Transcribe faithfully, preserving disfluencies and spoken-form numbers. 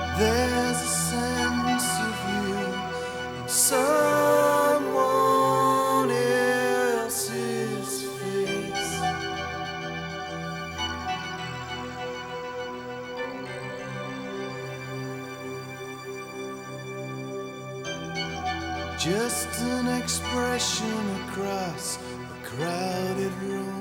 There's a sense of you in someone else's face. Just an expression across a crowded room.